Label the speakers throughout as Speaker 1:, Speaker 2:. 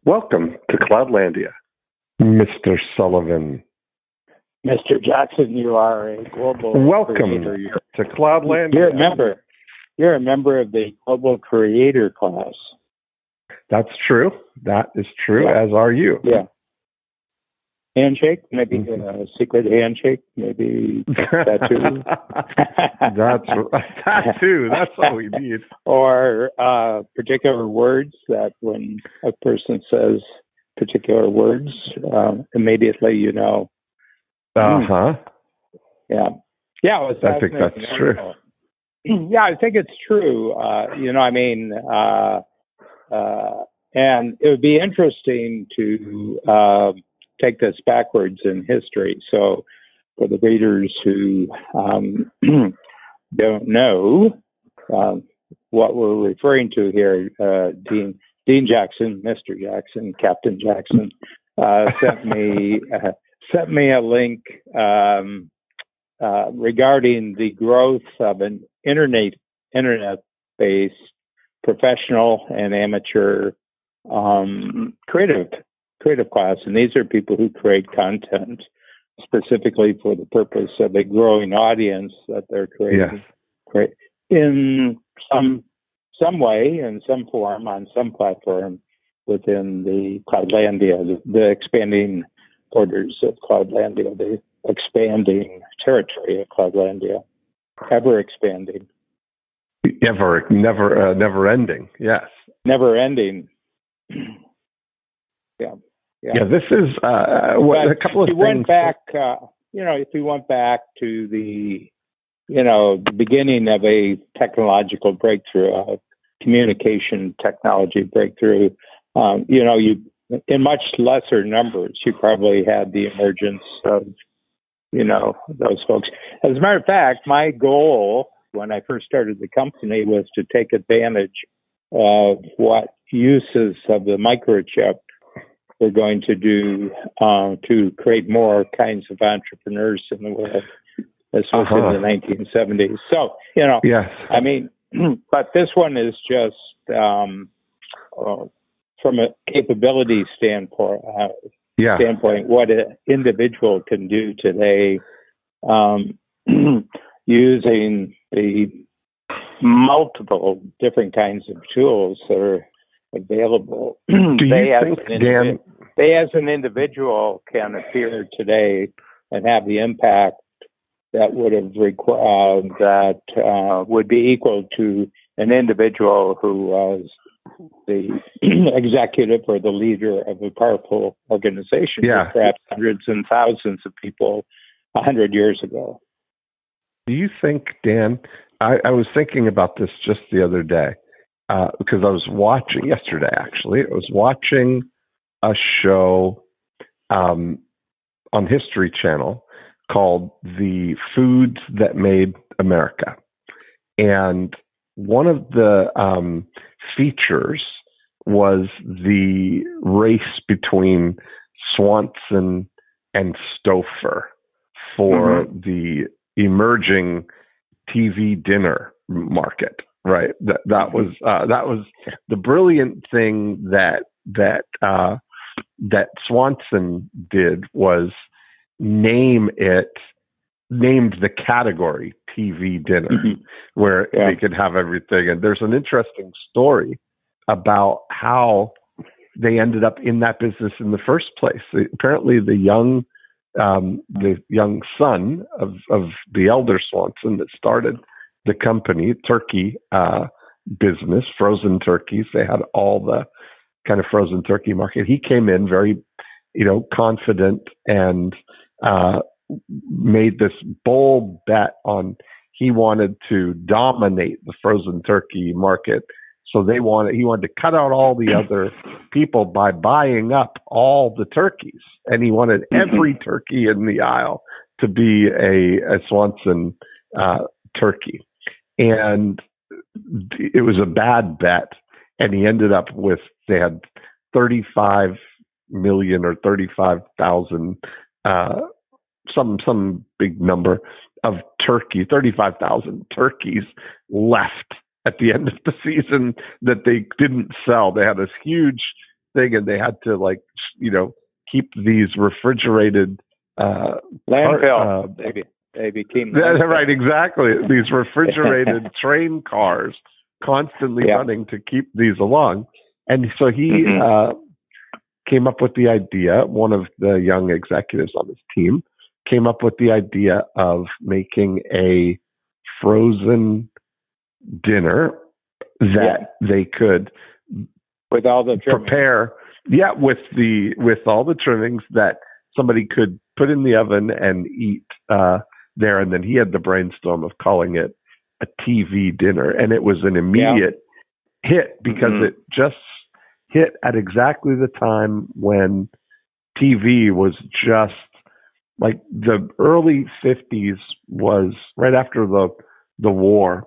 Speaker 1: Welcome to Cloudlandia, Mr. Sullivan.
Speaker 2: Mr. Jackson, you are a global
Speaker 1: Welcome
Speaker 2: creator.
Speaker 1: to Cloudlandia.
Speaker 2: You're a member of the global creator class.
Speaker 1: That's true. That is true,
Speaker 2: Yeah.
Speaker 1: as are you.
Speaker 2: Yeah. Handshake, maybe a secret handshake, maybe tattoo.
Speaker 1: Tattoo. That's all we need.
Speaker 2: Or particular words that when a person says particular words, immediately you know.
Speaker 1: Uh-huh.
Speaker 2: Yeah. Yeah, it was
Speaker 1: I think that's true.
Speaker 2: Yeah, I think it's true. And it would be interesting to take this backwards in history. So for the readers who don't know what we're referring to here, Dean Jackson, Mr. Jackson, Captain Jackson, sent me a link regarding the growth of an internet-based professional and amateur creative class, and these are people who create content specifically for the purpose of a growing audience that they're creating in some way, in some form, on some platform within the Cloudlandia, the expanding borders of Cloudlandia, the expanding territory of Cloudlandia, ever expanding.
Speaker 1: Never ending. Yes.
Speaker 2: Never ending. Yeah.
Speaker 1: This is a couple of things.
Speaker 2: If we went back to the beginning of a technological breakthrough, a communication technology breakthrough, you in much lesser numbers, you probably had the emergence of, those folks. As a matter of fact, my goal when I first started the company was to take advantage of what uses of the microchip we're going to do to create more kinds of entrepreneurs in the world. This was in the 1970s. So,
Speaker 1: yes.
Speaker 2: I mean, but this one is just from a capability standpoint, what an individual can do today using the multiple different kinds of tools that are available. They, as an individual, can appear today and have the impact that would have would be equal to an individual who was the executive or the leader of a powerful organization, with perhaps hundreds and thousands of people 100 years ago.
Speaker 1: Do you think, Dan, I was thinking about this just the other day, because I was watching a show on History Channel called The Foods That Made America. And one of the features was the race between Swanson and Stouffer for the emerging TV dinner market. Right. That was the brilliant thing that Swanson did was named the category TV dinner, where they could have everything. And there's an interesting story about how they ended up in that business in the first place. Apparently, the young son of the elder Swanson that started the company, turkey business, frozen turkeys. They had all the kind of frozen turkey market. He came in very, confident and made this bold bet on he wanted to dominate the frozen turkey market. So he wanted to cut out all the other people by buying up all the turkeys, and he wanted every turkey in the aisle to be a Swanson turkey. And it was a bad bet, and he ended up with, they had 35 million or 35,000, some big number of 35,000 turkeys left at the end of the season that they didn't sell. They had this huge thing, and they had to keep these refrigerated
Speaker 2: landfill. They became landfill.
Speaker 1: Right, exactly. These refrigerated train cars constantly running to keep these along. And so he came up with the idea. One of the young executives on his team came up with the idea of making a frozen dinner that they could
Speaker 2: with all the
Speaker 1: prepare. Yeah, with all the trimmings that somebody could put in the oven and eat there. And then he had the brainstorm of calling it a TV dinner, and it was an immediate hit because it just hit at exactly the time when TV was just like the early 50s was right after the war,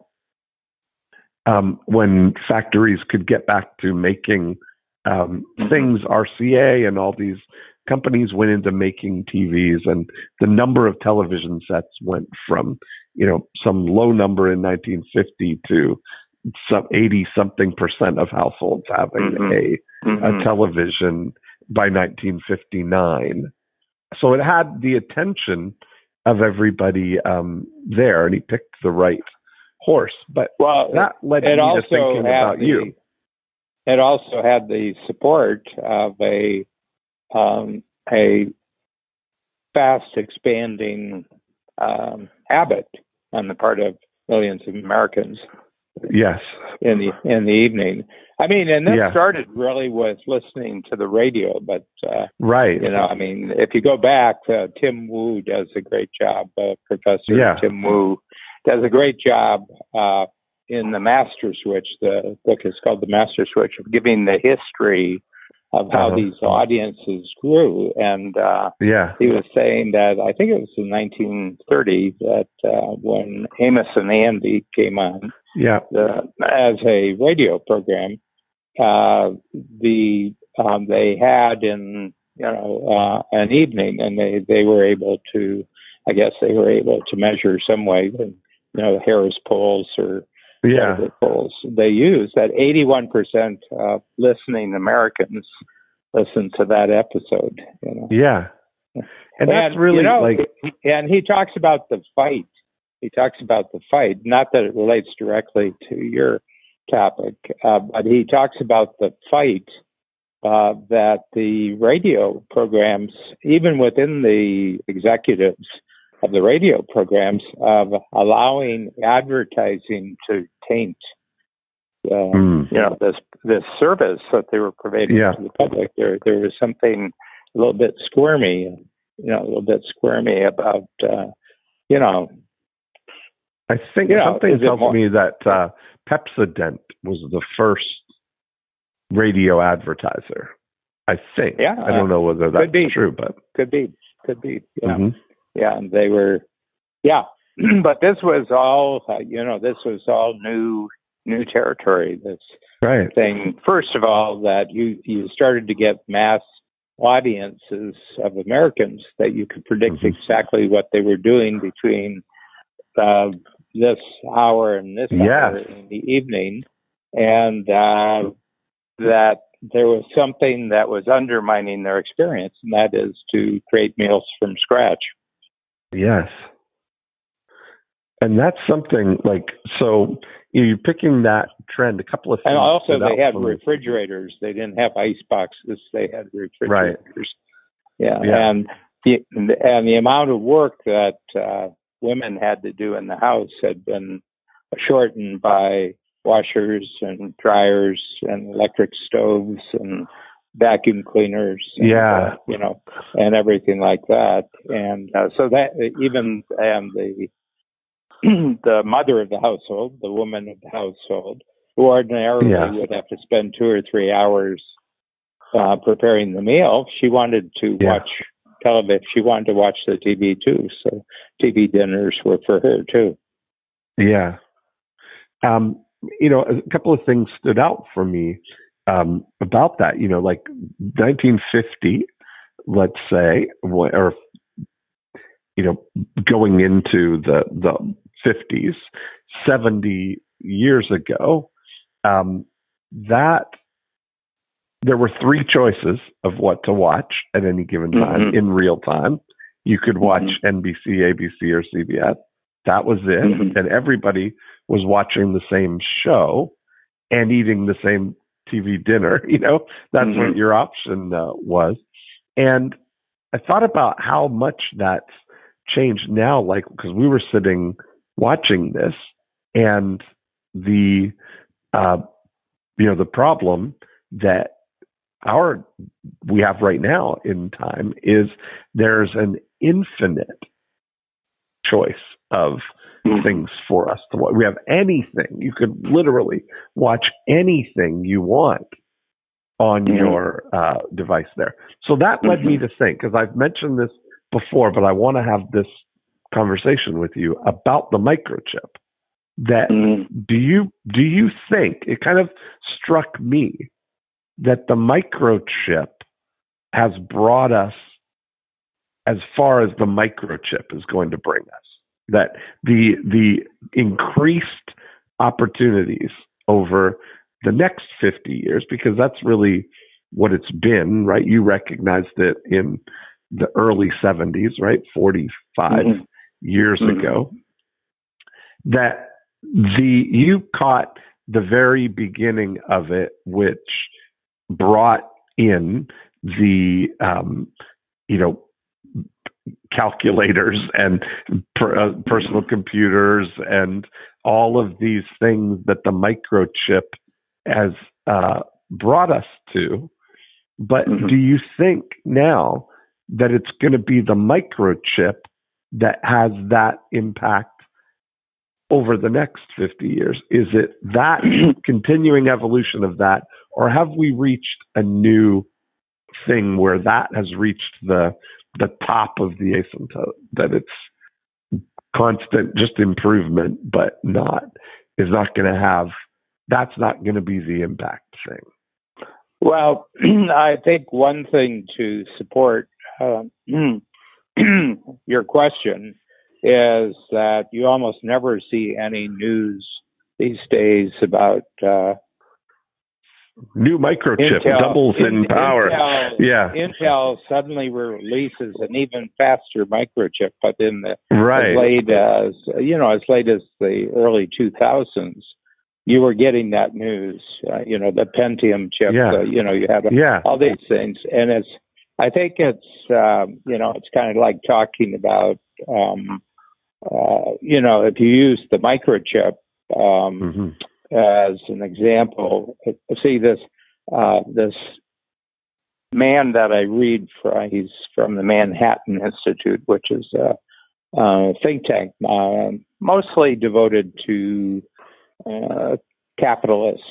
Speaker 1: when factories could get back to making things. RCA and all these companies went into making TVs, and the number of television sets went from some low number in 1950 to some 80-something% of households having a television by 1959. So it had the attention of everybody there, and he picked the right horse. But that led me to thinking about you.
Speaker 2: It also had the support of a fast expanding habit on the part of millions of Americans.
Speaker 1: Yes.
Speaker 2: In the evening. I mean, and that started really with listening to the radio, but
Speaker 1: right.
Speaker 2: I mean, if you go back, Tim Wu does a great job. Professor Tim Wu does a great job in The Master Switch. The book is called The Master Switch, of giving the history of how these audiences grew. And he was saying that, I think it was in 1930, that when Amos and Andy came on as a radio program, they had in an evening, and they were able to, I guess they were able to measure some way, the Harris polls or whatever polls they used, that 81% of listening Americans listened to that episode.
Speaker 1: Yeah. And that's really
Speaker 2: and he talks about the fight. Not that it relates directly to your topic, but he talks about the fight that the radio programs, even within the executives of the radio programs, of allowing advertising to taint, this service that they were providing to the public. There was something a little bit squirmy about,
Speaker 1: I think something tells me that Pepsodent was the first radio advertiser. I think. Yeah, I don't know whether that's true, but
Speaker 2: could be. Yeah, yeah, and they were. Yeah, but this was all. This was all new territory. This thing. First of all, that you started to get mass audiences of Americans that you could predict exactly what they were doing between this hour and this hour in the evening, and that there was something that was undermining their experience, and that is to create meals from scratch.
Speaker 1: Yes. And that's something so you're picking that trend, a couple of things.
Speaker 2: And also they had refrigerators. They didn't have ice boxes. They had refrigerators.
Speaker 1: Right.
Speaker 2: Yeah. And the amount of work that women had to do in the house had been shortened by washers and dryers and electric stoves and vacuum cleaners, and, and everything like that. And so that even the mother of the household, the woman of the household, who ordinarily would have to spend 2 or 3 hours preparing the meal, she wanted to watch television. She wanted to watch the TV too. So TV dinners were for her too.
Speaker 1: Yeah. A couple of things stood out for me about that. 1950, let's say, or going into the 50s, 70 years ago, that there were three choices of what to watch at any given time in real time. You could watch NBC, ABC, or CBS. That was it. And everybody was watching the same show and eating the same TV dinner. That's what your option was. And I thought about how much that's changed now, like, because we were sitting watching this, and the the problem that we have right now in time is there's an infinite choice of things for us to watch. We have anything. You could literally watch anything you want on your device there. So that led me to think, because I've mentioned this before, but I want to have this conversation with you about the microchip. That do you think, it kind of struck me that the microchip has brought us as far as the microchip is going to bring us, that the increased opportunities over the next 50 years, because that's really what it's been, right? You recognized it in the early 70s, right? 45 years ago, that you caught the very beginning of it, which brought in the, calculators and personal computers and all of these things that the microchip has brought us to. But do you think now that it's going to be the microchip that has that impact over the next 50 years? Is it that continuing evolution of that, or have we reached a new thing where that has reached the top of the asymptote, that it's constant just improvement, but that's not going to be the impact thing?
Speaker 2: Well, I think one thing to support your question is that you almost never see any news these days about
Speaker 1: new microchip doubles in power.
Speaker 2: Intel suddenly releases an even faster microchip, but in the as late as the early 2000s, you were getting that news. The Pentium chip. You had all these things, and I think it's it's kind of like talking about if you use the microchip as an example. See this man that I read from, he's from the Manhattan Institute, which is a think tank mostly devoted to capitalist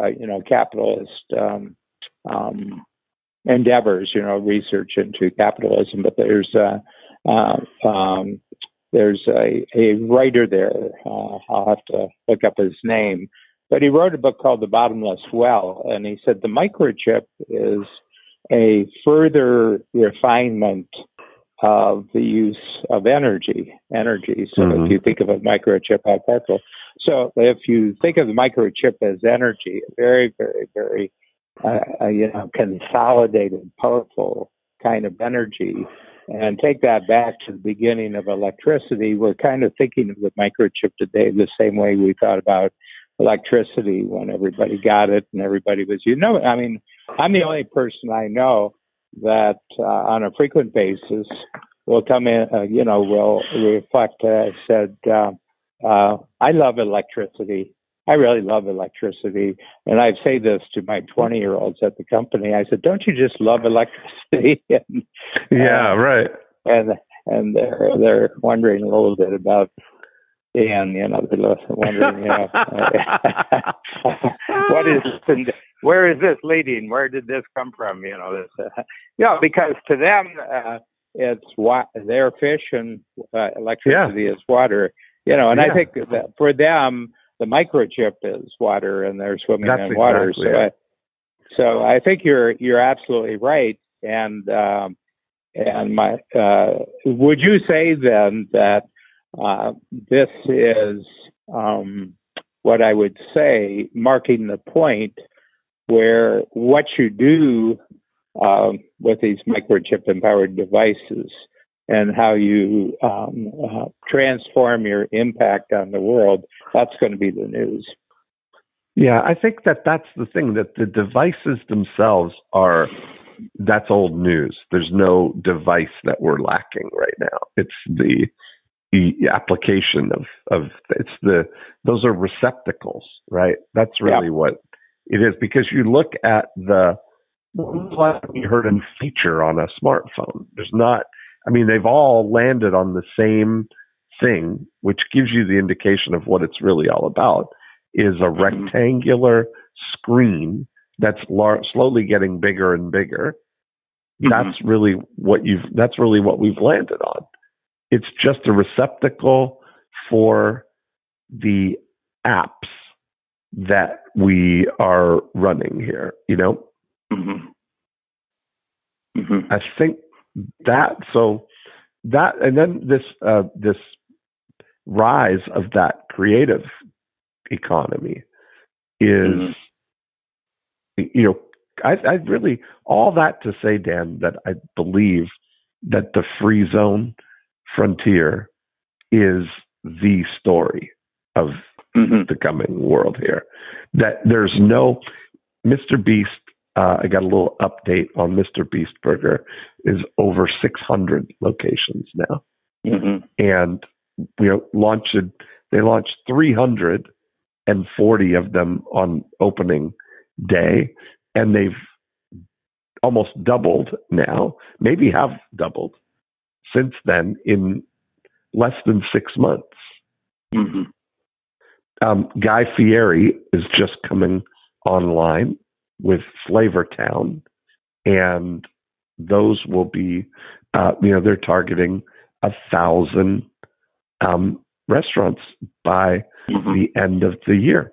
Speaker 2: endeavors, research into capitalism. But there's a writer there. I'll have to look up his name. But he wrote a book called The Bottomless Well, and he said the microchip is a further refinement of the use of energy. So if you think of a microchip, how powerful. So if you think of the microchip as energy, very, very, very consolidated, powerful kind of energy, and take that back to the beginning of electricity, we're kind of thinking of the microchip today the same way we thought about electricity when everybody got it and everybody was, I'm the only person I know that on a frequent basis will come in, will reflect. I said, I love electricity. I really love electricity. And I say this to my 20-year-olds at the company. I said, don't you just love electricity?
Speaker 1: Right.
Speaker 2: And they're wondering a little bit about Dan, they're wondering, what is this and where is this leading? Where did this come from? Because to them, it's their fish and electricity is water, and I think that for them, the microchip is water and they're swimming in water.
Speaker 1: Exactly
Speaker 2: so I think you're absolutely right. And would you say then that this is what I would say marking the point where what you do with these microchip empowered devices and how you transform your impact on the world, that's going to be the news.
Speaker 1: Yeah, I think that's the thing, that the devices themselves that's old news. There's no device that we're lacking right now. It's the application of those are receptacles, right? That's really what it is, because you look at when's the last time you heard a feature on a smartphone? There's not. I mean, they've all landed on the same thing, which gives you the indication of what it's really all about, is a rectangular screen that's slowly getting bigger and bigger. That's really what we've landed on. It's just a receptacle for the apps that we are running here, you know? I think that, and then this rise of that creative economy is, you know, I really, all that to say, Dan, that I believe that the free zone frontier is the story of the coming world here. That there's no Mr. Beast. I got a little update on Mr. Beast Burger is over 600 locations now, and they launched 340 of them on opening day, and they've almost doubled now, maybe have doubled since then in less than 6 months. Guy Fieri is just coming online with Flavor Town, and those will be, they're targeting 1,000 restaurants by the end of the year.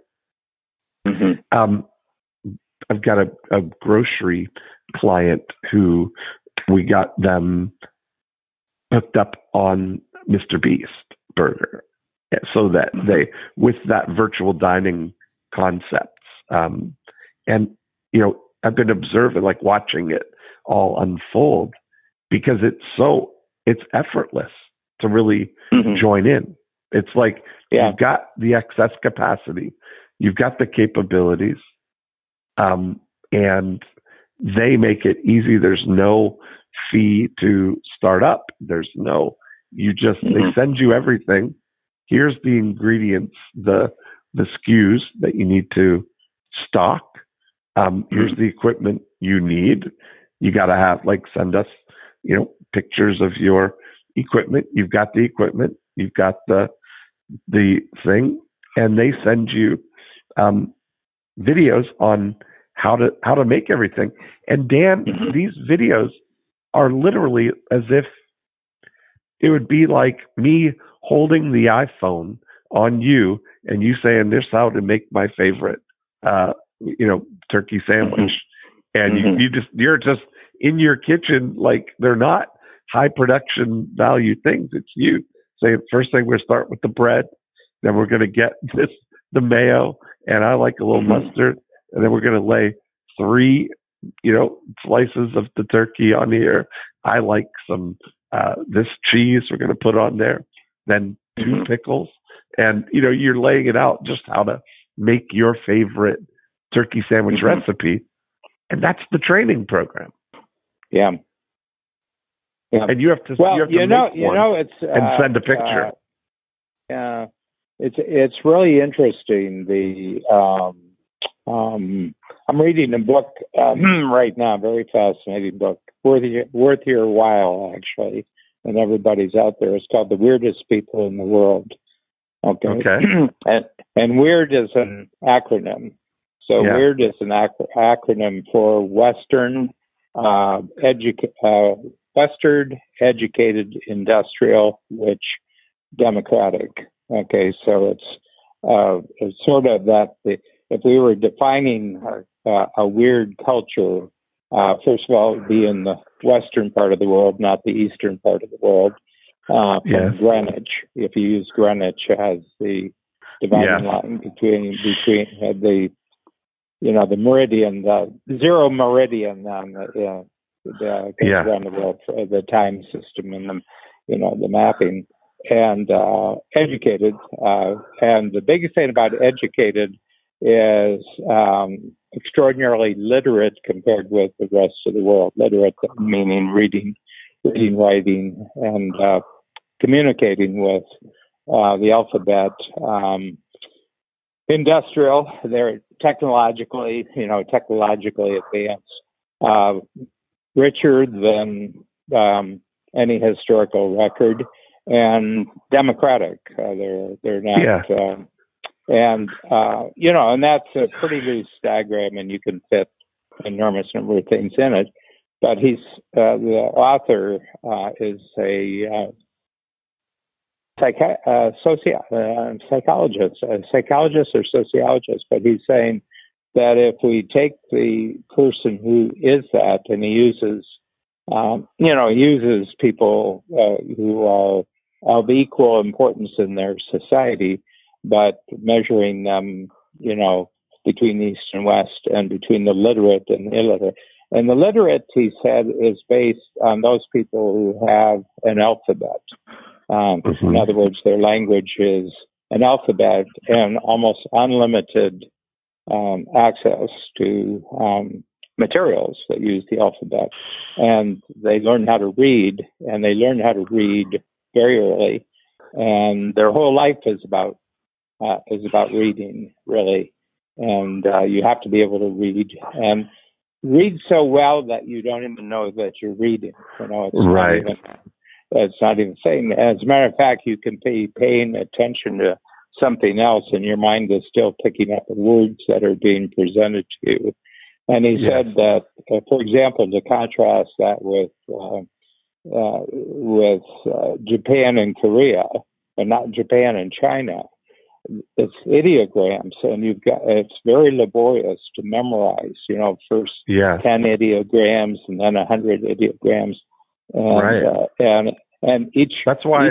Speaker 1: I've got a grocery client who we got them hooked up on Mr. Beast Burger, so that they, with that virtual dining concepts, and I've been observing, like watching it all unfold, because it's effortless to really join in. It's like you've got the excess capacity, you've got the capabilities, and they make it easy. There's no fee to start up. There's no, they send you everything. Here's the ingredients, the SKUs that you need to stock. Here's the equipment you need. You got to send us, pictures of your equipment. You've got the equipment. You've got the thing, and they send you videos on how to make everything. And Dan, these videos are literally as if it would be like me holding the iPhone on you and you saying, "This is how to make my favorite, turkey sandwich." And you're just in your kitchen, like they're not high production value things. It's you saying, first thing, we're going to start with the bread, then we're going to get the mayo, and I like a little mustard, and then we're going to lay 3, slices of the turkey on here. I like some this cheese we're going to put on there, then 2 pickles, and you're laying it out just how to make your favorite turkey sandwich recipe, and that's the training program. Yeah. And you have to it's and send a picture.
Speaker 2: It's really interesting. I'm reading a book right now, very fascinating book, worth your while actually, and everybody's out there. It's called The Weirdest People in the World. Okay. And weird is an acronym. So weird is an acronym for Western educated, industrial, rich, democratic. Okay, so it's sort of that. If we were defining a weird culture, first of all, it would be in the western part of the world, not the eastern part of the world. From Greenwich, if you use Greenwich as the dividing line between the the meridian, the zero meridian on the around the world, for the time system and the mapping, and educated. And the biggest thing about educated is extraordinarily literate compared with the rest of the world. Literate meaning reading, writing, and communicating with the alphabet. Industrial, they're technologically advanced, richer than any historical record, and democratic. They're not, and that's a pretty loose diagram, and you can fit an enormous number of things in it. But he's the author is a psychologist or sociologist, but he's saying that if we take the person who is that, and he uses people who are of equal importance in their society, but measuring them, between East and West and between the literate and the illiterate. And the literate, he said, is based on those people who have an alphabet. In other words, their language is an alphabet and almost unlimited access to materials that use the alphabet. And they learn how to read, and they learn how to read very early. And their whole life is about reading, really. And you have to be able to read, and read so well that you don't even know that you're reading. It's
Speaker 1: right.
Speaker 2: It's not even saying. As a matter of fact, you can be paying attention to something else, and your mind is still picking up the words that are being presented to you. And he said that, for example, to contrast that with Japan and Korea, but not Japan and China, it's ideograms, and it's very laborious to memorize. First 10 ideograms and then 100 ideograms. And and each.
Speaker 1: That's why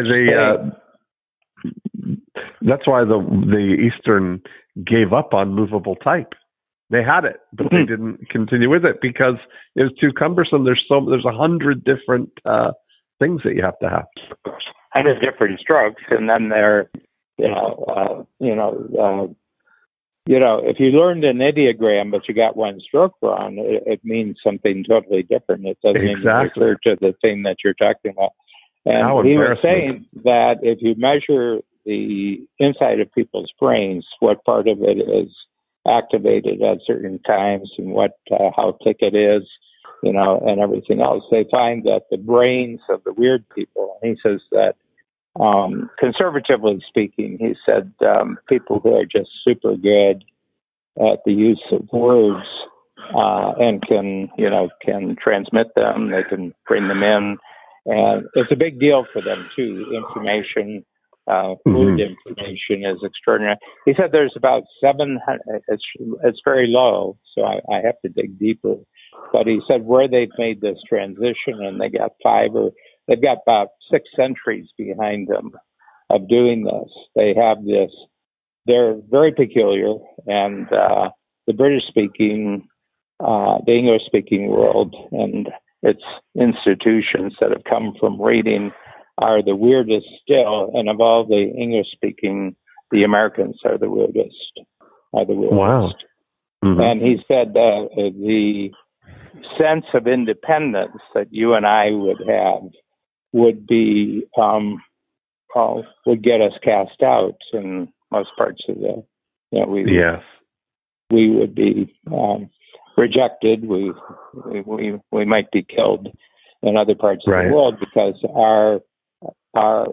Speaker 1: that's why the Eastern gave up on movable type. They had it, but they didn't continue with it because it was too cumbersome. There's 100 different things that you have to have.
Speaker 2: 100 different strokes, and then they're if you learned an ideogram but you got one stroke wrong, it means something totally different. It doesn't even refer to the thing that you're talking about. And he was saying that if you measure the inside of people's brains, what part of it is activated at certain times and how thick it is, and everything else, they find that the brains of the weird people, and he says that conservatively speaking, he said people who are just super good at the use of words and can transmit them, they can bring them in, and it's a big deal for them too. Information, word information is extraordinary. He said there's about 700. It's very low, so I have to dig deeper. But he said where they've made this transition, and they've got about 6 centuries behind them of doing this. They have this. They're very peculiar, and the British-speaking, the English-speaking world, and its institutions that have come from reading are the weirdest still. And of all the English-speaking, the Americans are the weirdest.
Speaker 1: Wow.
Speaker 2: And he said the sense of independence that you and I would have would be would get us cast out in most parts of the we would be rejected. We might be killed in other parts of the world because our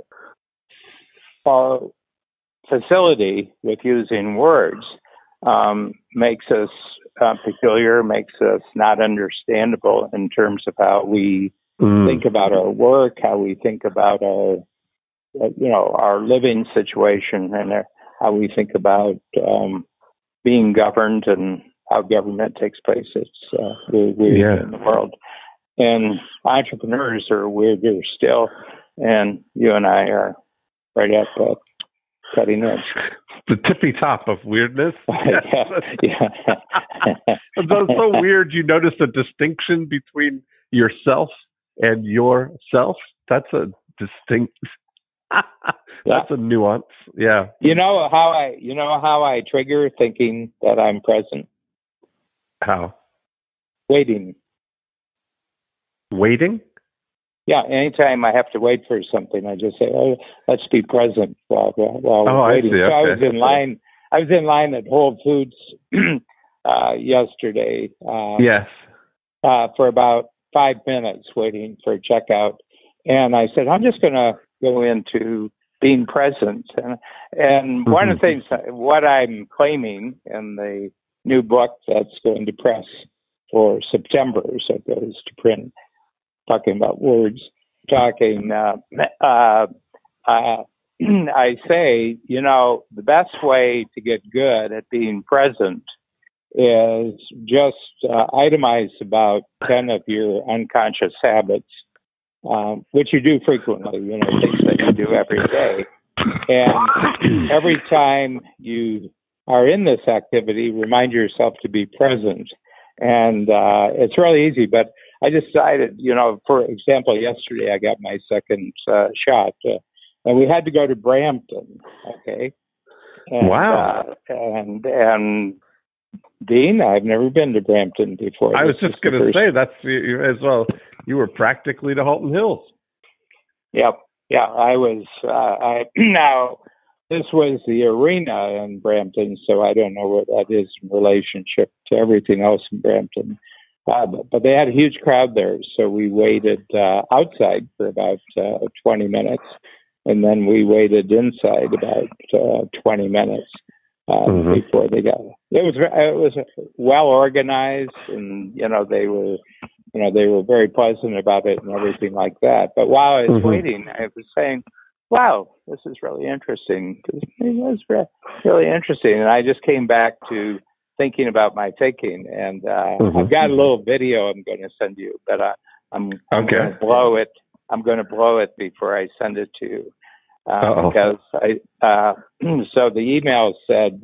Speaker 2: facility with using words makes us peculiar, makes us not understandable in terms of how we think about our work, how we think about our living situation, and how we think about being governed and how government takes place. It's weird in the world. And entrepreneurs are weirder still, and you and I are right at the cutting edge.
Speaker 1: the tippy top of weirdness.
Speaker 2: Yeah.
Speaker 1: It's so weird. You notice a distinction between yourself and yourself. That's a distinct. That's a nuance. Yeah.
Speaker 2: You know how I trigger thinking that I'm present?
Speaker 1: How?
Speaker 2: Waiting.
Speaker 1: Waiting?
Speaker 2: Yeah, anytime I have to wait for something, I just say, "Oh, let's be present while waiting."
Speaker 1: I see.
Speaker 2: So
Speaker 1: Okay.
Speaker 2: I was in line. I was in line at Whole Foods yesterday.
Speaker 1: Yes.
Speaker 2: For about 5 minutes waiting for checkout, and I said, "I'm just going to go into being present." And one of the things, what I'm claiming in the new book that's going to press for September, so it goes to print, talking about words, I say, the best way to get good at being present is just itemize about 10 of your unconscious habits, which you do frequently, things that you do every day. And every time you are in this activity, remind yourself to be present. And it's really easy, but I decided, for example, yesterday I got my second shot, and we had to go to Brampton. Okay. And,
Speaker 1: wow.
Speaker 2: And Dean, I've never been to Brampton before.
Speaker 1: I was just going to say that's as well. You were practically to Halton Hills.
Speaker 2: Yep. Yeah, I was. Now, this was the arena in Brampton, so I don't know what that is in relationship to everything else in Brampton. But they had a huge crowd there, so we waited outside for about 20 minutes, and then we waited inside about 20 minutes before they got. It was well organized, and they were very pleasant about it and everything like that. But while I was waiting, I was saying, "Wow, this is really interesting." It was really interesting, and I just came back to thinking about my thinking, and I've got a little video I'm going to send you, but I'm going to blow it. I'm going to blow it before I send it to you because so the email said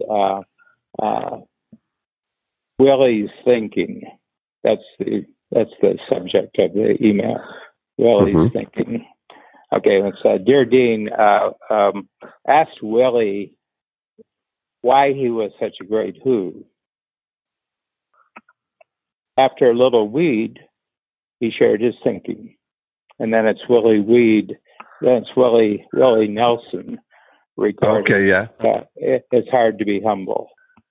Speaker 2: Willie's thinking. That's the subject of the email. Willie's thinking. Okay, it's Dear Dean, asked Willie why he was such a great who. After a little weed, he shared his thinking. And then it's Willie Weed, then it's Willie Nelson regarding it's hard to be humble.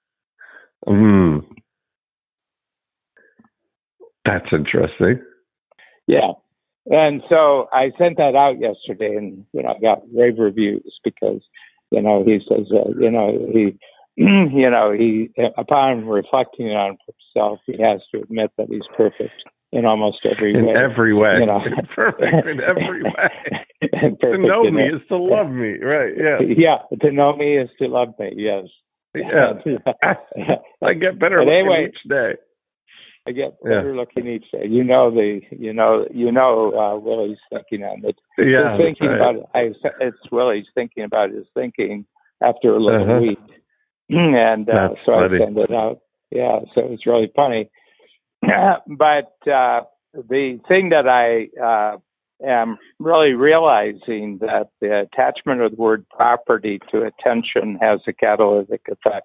Speaker 1: That's interesting.
Speaker 2: Yeah. And so I sent that out yesterday, and I got rave reviews because he says he upon reflecting on himself, he has to admit that he's perfect in almost every way.
Speaker 1: In every way, perfect in every way. To know me is to love me, right? Yeah.
Speaker 2: Yeah. To know me is to love me. Yes.
Speaker 1: Yeah. I get better looking each day.
Speaker 2: I get better looking each day. Willie's thinking on it.
Speaker 1: Yeah,
Speaker 2: thinking about it. It's Willie's thinking about his thinking after a little week, and so I send it out. Yeah, so it's really funny. But the thing that I am really realizing that the attachment of the word property to attention has a catalytic effect.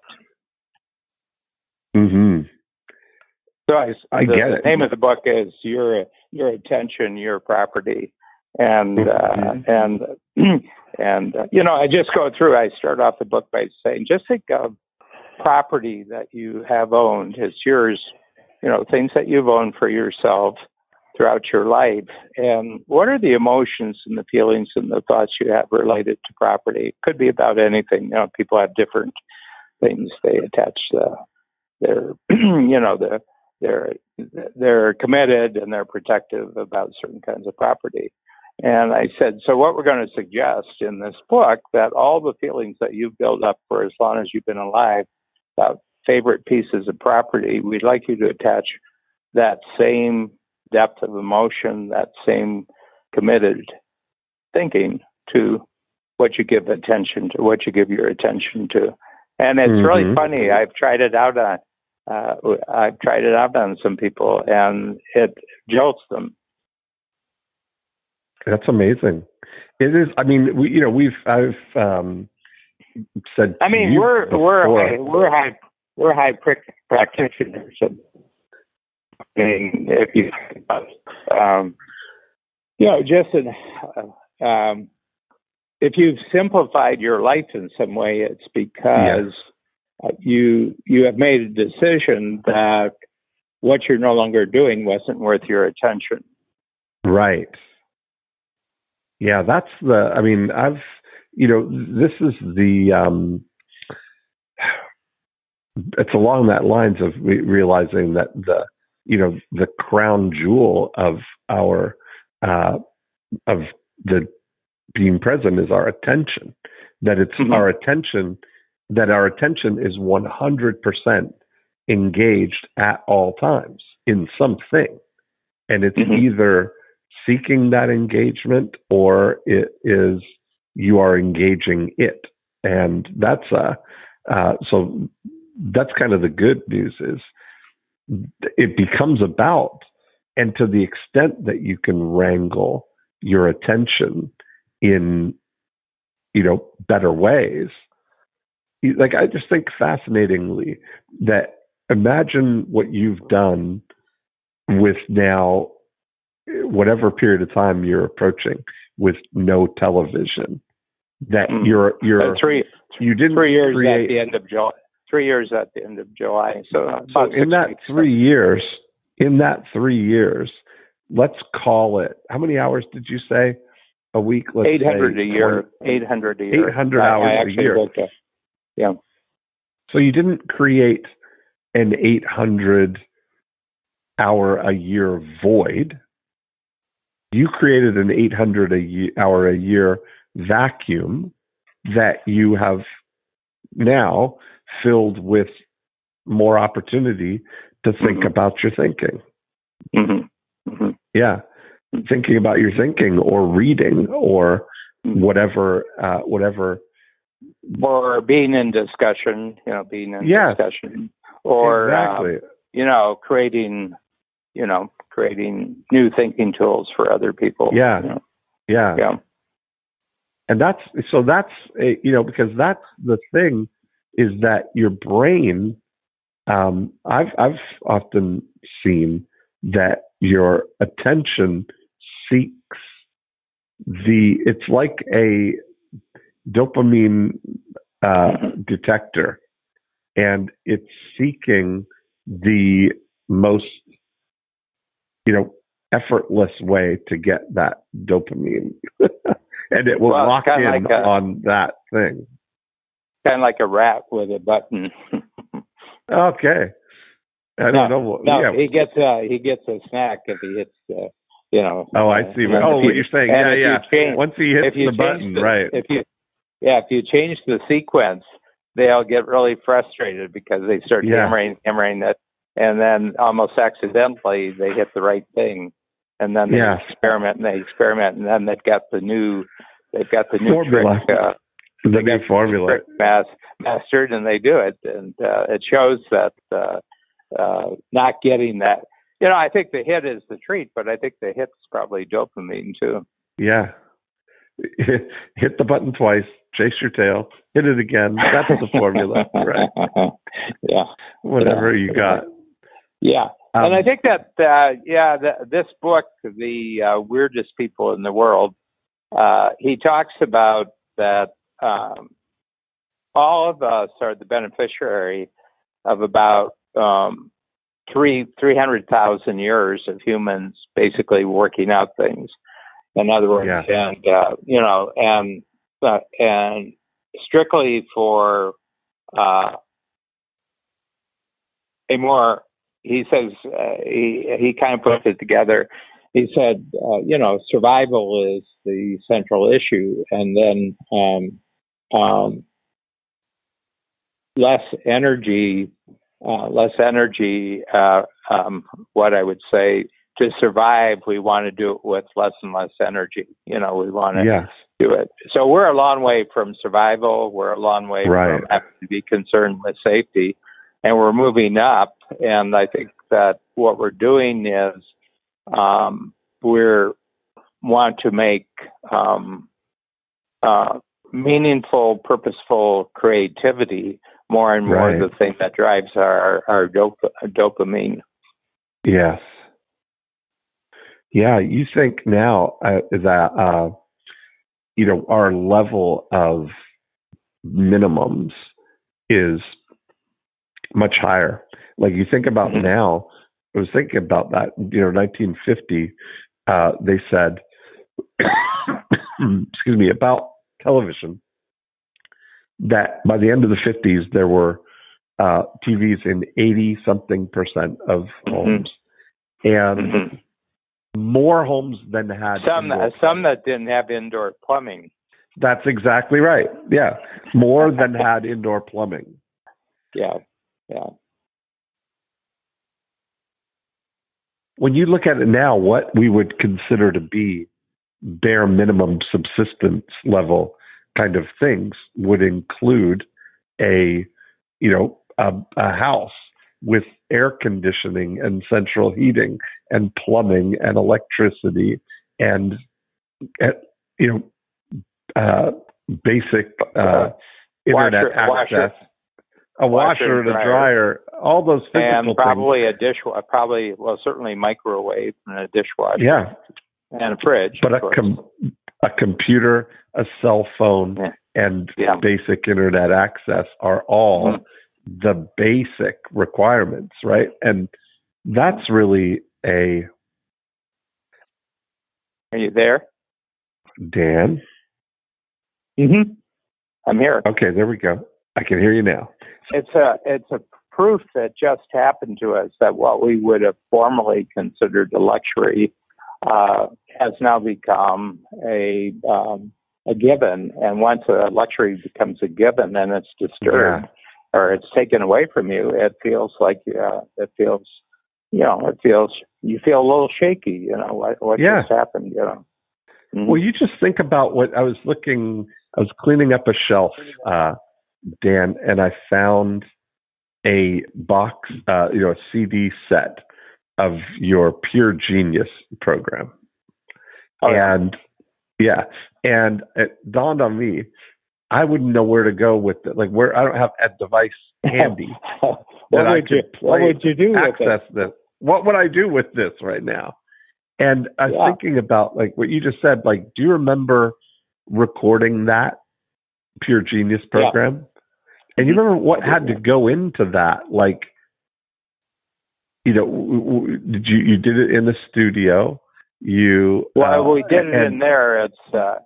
Speaker 2: So I get it. The name of the book is Your Attention, Your Property, and I just go through. I start off the book by saying, just think of property that you have owned as yours. Things that you've owned for yourself throughout your life, and what are the emotions and the feelings and the thoughts you have related to property? It could be about anything. People have different things they attach they're committed and they're protective about certain kinds of property. And I said, so what we're going to suggest in this book, that all the feelings that you've built up for as long as you've been alive about favorite pieces of property, we'd like you to attach that same depth of emotion, that same committed thinking to what you give attention to, what you give your attention to. And it's really
Speaker 1: Mm-hmm.
Speaker 2: funny. I've tried it out on some people, and it jolts them.
Speaker 1: That's amazing. It is. I mean, I've said.
Speaker 2: I mean, we're high practitioners. I mean, if you, if you've simplified your life in some way, it's because you have made a decision that what you're no longer doing wasn't worth your attention.
Speaker 1: Right. Yeah, that's the. I mean, this is the. It's along that lines of realizing that the crown jewel of our of the being present is our attention. That it's our attention. That our attention is 100% engaged at all times in something, and it's either seeking that engagement or it is you are engaging it, and that's so that's kind of the good news is it becomes about, and to the extent that you can wrangle your attention in better ways, like I just think fascinatingly that imagine what you've done with now whatever period of time you're approaching with no television, that you're
Speaker 2: 3 years
Speaker 1: create,
Speaker 2: at the end of July. 3 years at the end of July. So
Speaker 1: in that 3 years, let's call it, how many hours did you say a week?
Speaker 2: 800 a year. 800 a year.
Speaker 1: 800 hours a year.
Speaker 2: Yeah.
Speaker 1: So you didn't create an 800 hour a year void. You created an 800 hour a year vacuum that you have now filled with more opportunity to think about your thinking. Yeah. Thinking about your thinking or reading or whatever.
Speaker 2: Or being in discussion, discussion. Or,
Speaker 1: exactly.
Speaker 2: creating new thinking tools for other people.
Speaker 1: Yeah. And that's because that's the thing is that your brain, I've often seen that your attention seeks it's like a dopamine detector, and it's seeking the most effortless way to get that dopamine. And it will lock in on that thing.
Speaker 2: Kind of like a rat with a button.
Speaker 1: Okay. I don't know.
Speaker 2: No, he gets a snack if he hits
Speaker 1: Oh, I see. What you're saying. Yeah. Once he hits the button, right.
Speaker 2: If you change the sequence, they'll get really frustrated because they start hammering it, and then almost accidentally they hit the right thing, and then they experiment, and then they've got the new
Speaker 1: formula. The new formula
Speaker 2: mastered, and they do it, and it shows that not getting that. I think the hit is the treat, but I think the hit's probably dopamine too.
Speaker 1: Yeah. Hit the button twice, chase your tail, hit it again. That's the formula, right?
Speaker 2: Yeah.
Speaker 1: Whatever you got.
Speaker 2: Yeah. And I think that, this book, The Weirdest People in the World, he talks about that all of us are the beneficiary of about 300,000 years of humans basically working out things. In other words, and strictly for a more, he says, he kind of puts it together. He said, survival is the central issue, and then less energy, what I would say, to survive, we want to do it with less and less energy. We want to
Speaker 1: Yes.
Speaker 2: do it. So we're a long way from survival. We're a long way from having to be concerned with safety, and we're moving up. And I think that what we're doing is we want to make meaningful, purposeful creativity more and more the thing that drives our dopamine.
Speaker 1: Yes. Yeah, you think now that our level of minimums is much higher. Like you think about now, I was thinking about that. 1950, they said, excuse me, about television, that by the end of the 50s there were TVs in 80-something% of homes, and more homes than had
Speaker 2: some that didn't have indoor plumbing.
Speaker 1: That's exactly right. Yeah, more than had indoor plumbing.
Speaker 2: Yeah.
Speaker 1: When you look at it now, what we would consider to be bare minimum subsistence level kind of things would include a house with air conditioning and central heating and plumbing and electricity and basic internet access, a washer and a dryer, all those physical
Speaker 2: and probably
Speaker 1: things.
Speaker 2: Certainly microwave and a dishwasher.
Speaker 1: Yeah.
Speaker 2: And a fridge.
Speaker 1: But a computer, a cell phone, and basic internet access are all the basic requirements, right? And that's really Are
Speaker 2: you there,
Speaker 1: Dan?
Speaker 2: Mm-hmm. I'm here.
Speaker 1: Okay, there we go. I can hear you now.
Speaker 2: It's a proof that just happened to us that what we would have formerly considered a luxury has now become a given. And once a luxury becomes a given, then it's disturbed or it's taken away from you. It feels like you feel a little shaky. What just happened.
Speaker 1: Well, you just think about what I was cleaning up a shelf, Dan, and I found a box, a CD set of your Pure Genius program. And it dawned on me, I wouldn't know where to go with it. Like I don't have a device handy
Speaker 2: what would you do
Speaker 1: access with this. What would I do with this right now? And I was thinking about like what you just said, like, do you remember recording that Pure Genius program? And you remember what had to go into that? Like, you did it in the studio?
Speaker 2: We did it in there. It's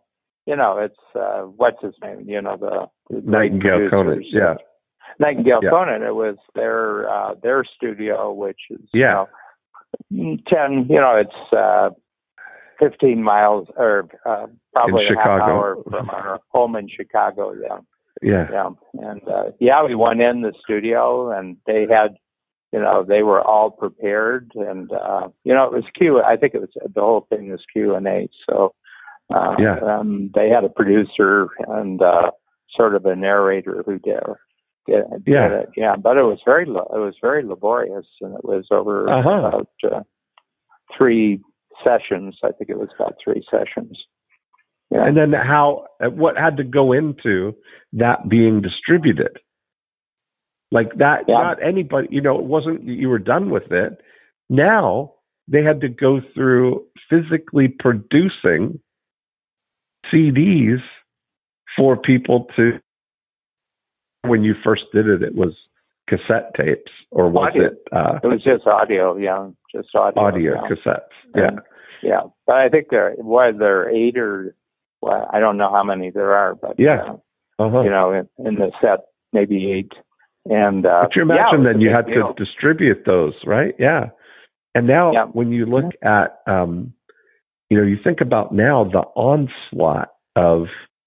Speaker 2: what's his name? The
Speaker 1: Nightingale Conant. Yeah,
Speaker 2: Nightingale Conant. It was their studio, which is 10. It's 15 miles or probably a half hour from our home in Chicago. Yeah. And we went in the studio and they had, they were all prepared and, it was I think the whole thing was Q&A. So, they had a producer and, sort of a narrator who did it. Yeah. But it was very laborious and it was over about 3 sessions. I think it was about 3 sessions. Yeah.
Speaker 1: And then what had to go into that being distributed? Like that, not anybody, it wasn't that you were done with it. Now they had to go through physically producing CDs for people to, when you first did it, it was cassette tapes or was
Speaker 2: audio.
Speaker 1: It
Speaker 2: was just audio, just audio.
Speaker 1: Audio cassettes,
Speaker 2: Yeah. But I think there 8 or, well, I don't know how many there are, but in the set, maybe 8. And
Speaker 1: but you imagine then you had to distribute those, right? Yeah. And now when you look at, you think about now the onslaught of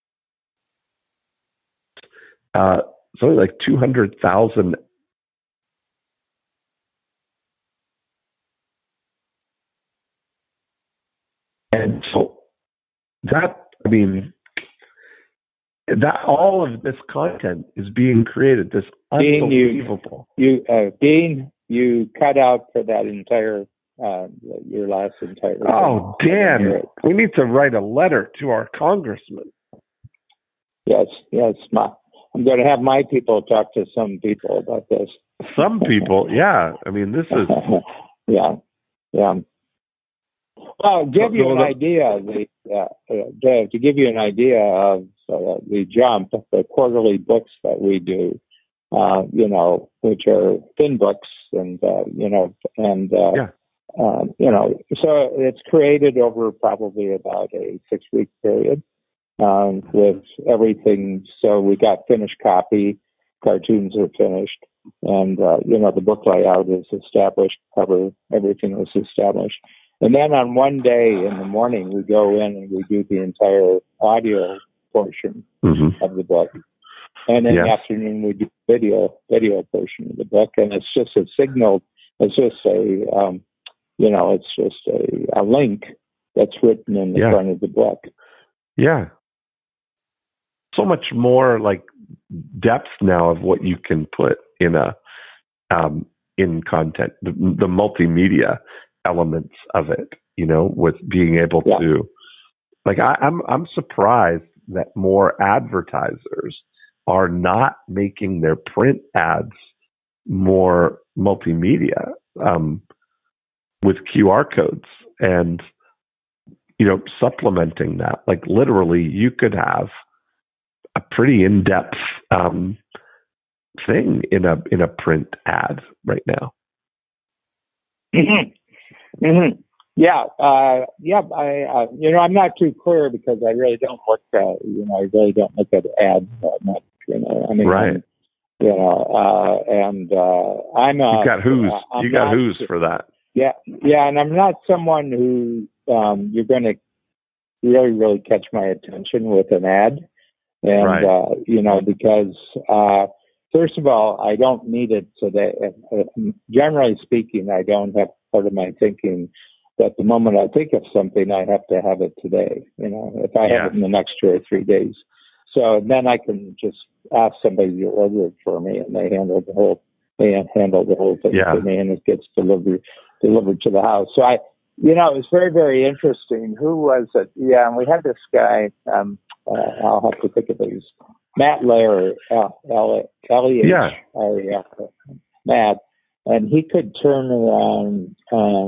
Speaker 1: something like 200,000 And so that all of this content is being created. This unbelievable.
Speaker 2: Dean, you cut out for that entire your last entire.
Speaker 1: Oh, Dan, we need to write a letter to our congressman.
Speaker 2: Yes. I'm going to have my people talk to some people about this.
Speaker 1: Some people, yeah. I mean, this is
Speaker 2: yeah. Well, give you an idea. To give you an idea of the jump, the quarterly books that we do, which are thin books, and so it's created over probably about a 6-week period with everything. So we got finished copy, cartoons are finished, and the book layout is established, cover, everything is established. And then on one day in the morning, we go in and we do the entire audio portion of the book. And in the afternoon, we do video portion of the book. And it's just a signal. It's just a link that's written in the front of the book.
Speaker 1: Yeah. So much more like depth now of what you can put in in content, the multimedia elements of it, with being able to, like, I'm surprised that more advertisers are not making their print ads more multimedia, with QR codes and, supplementing that. Like, literally, you could have a pretty in-depth thing in a print ad right now. I'm not too clear because I really don't look at ads that much. Right.
Speaker 2: And I'm a.
Speaker 1: You got who's? You got who's for that?
Speaker 2: Yeah, and I'm not someone who you're going to really, really catch my attention with an ad, and because first of all, I don't need it today. Generally speaking, I don't have part of my thinking that the moment I think of something, I have to have it today. If I have it in the next 2 or 3 days, so then I can just ask somebody to order it for me, and they handle the whole thing for me, and it gets delivered to the house. So it was very, very interesting. Who was it? Yeah, and we had this guy. I'll have to think of his Matt Lair, L-E-H, Matt, and he could turn around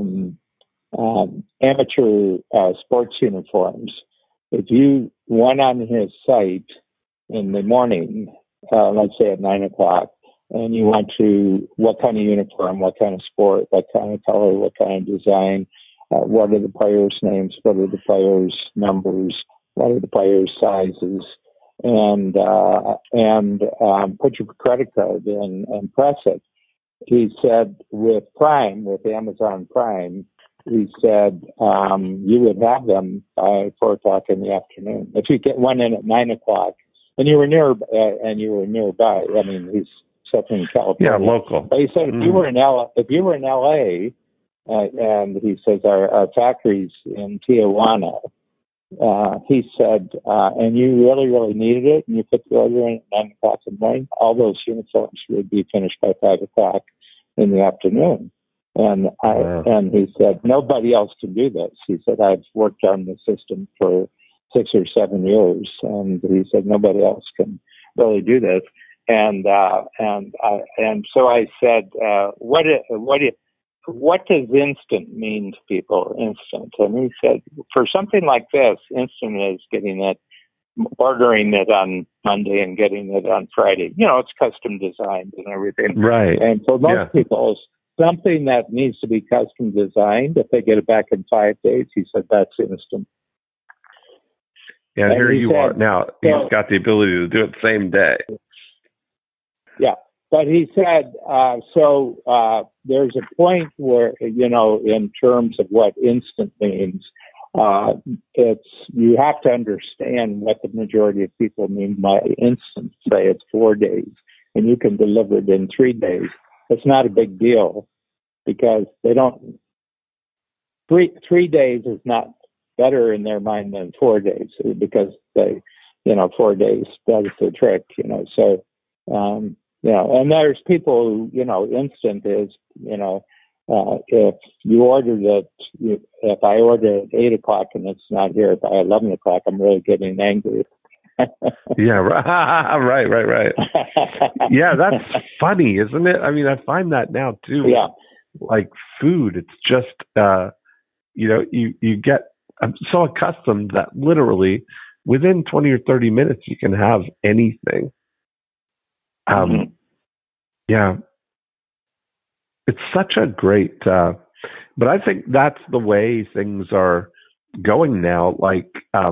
Speaker 2: amateur sports uniforms. If you went on his site in the morning, let's say at 9:00, and you went to what kind of uniform, what kind of sport, what kind of color, what kind of design, what are the players' names, what are the players' numbers, what are the players' sizes, and put your credit card in and press it. He said with Amazon Prime, he said you would have them by 4:00 in the afternoon. If you get one in at 9:00 and you were nearby, I mean, he's something in California.
Speaker 1: Yeah, local.
Speaker 2: But he said if you were in LA, and he says our factory's in Tijuana. He said, and you really, really needed it, and you put the order in at 9:00 in the morning, all those uniforms would be finished by 5:00 in the afternoon. And and he said, nobody else can do this. He said, I've worked on the system for 6 or 7 years, and he said, nobody else can really do this. And so I said, what does instant mean to people? Instant. And he said, for something like this, instant is ordering it on Monday and getting it on Friday. It's custom designed and everything.
Speaker 1: Right.
Speaker 2: And for most people, something that needs to be custom designed, if they get it back in 5 days, he said, that's instant.
Speaker 1: Yeah, and here you are. Now, he's got the ability to do it the same day. Yeah.
Speaker 2: But he said, there's a point where, in terms of what instant means, you have to understand what the majority of people mean by instant. Say it's 4 days, and you can deliver it in 3 days. It's not a big deal because they don't. 3 days is not better in their mind than 4 days because they, 4 days does the trick, So, and there's people who, instant is, if you ordered it, if I order at 8 o'clock and it's not here by 11 o'clock, I'm really getting angry.
Speaker 1: Yeah, right. Yeah, that's funny, isn't it? I mean, I find that now too.
Speaker 2: Yeah.
Speaker 1: Like food, it's just, you get, I'm so accustomed that literally within 20 or 30 minutes, you can have anything. Yeah. It's such a great, but I think that's the way things are going now. Like,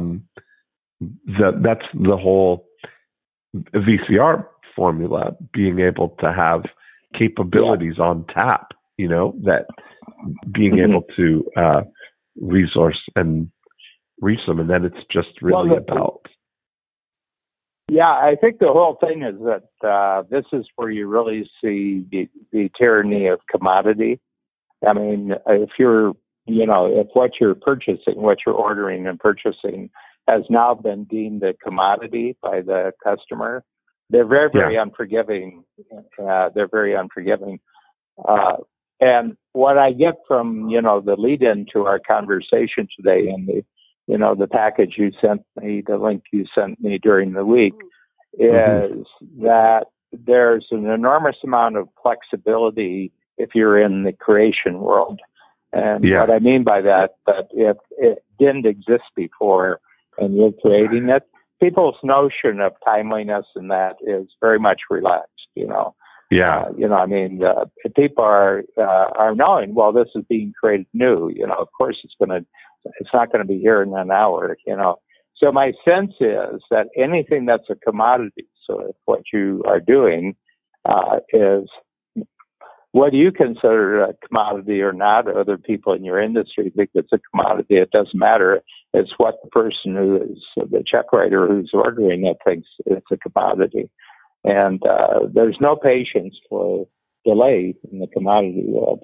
Speaker 1: that's the whole VCR formula, being able to have capabilities on tap, that being able to resource and reach them. And then it's just really about.
Speaker 2: Yeah, I think the whole thing is that this is where you really see the tyranny of commodity. I mean, if what you're purchasing, what you're ordering and purchasing has now been deemed a commodity by the customer, they're very, very unforgiving. They're very unforgiving. And what I get from, the lead into our conversation today and the package you sent me, the link you sent me during the week, is that there's an enormous amount of flexibility if you're in the creation world. And what I mean by that if it didn't exist before and you're creating it, people's notion of timeliness and that is very much relaxed,
Speaker 1: Yeah.
Speaker 2: People are knowing, well, this is being created new, of course it's not going to be here in an hour, So my sense is that anything that's a commodity, so if what you are doing is, whether you consider it a commodity or not, other people in your industry think it's a commodity, it doesn't matter. It's what the person who is the check writer who's ordering it thinks it's a commodity. And there's no patience for delay in the commodity world.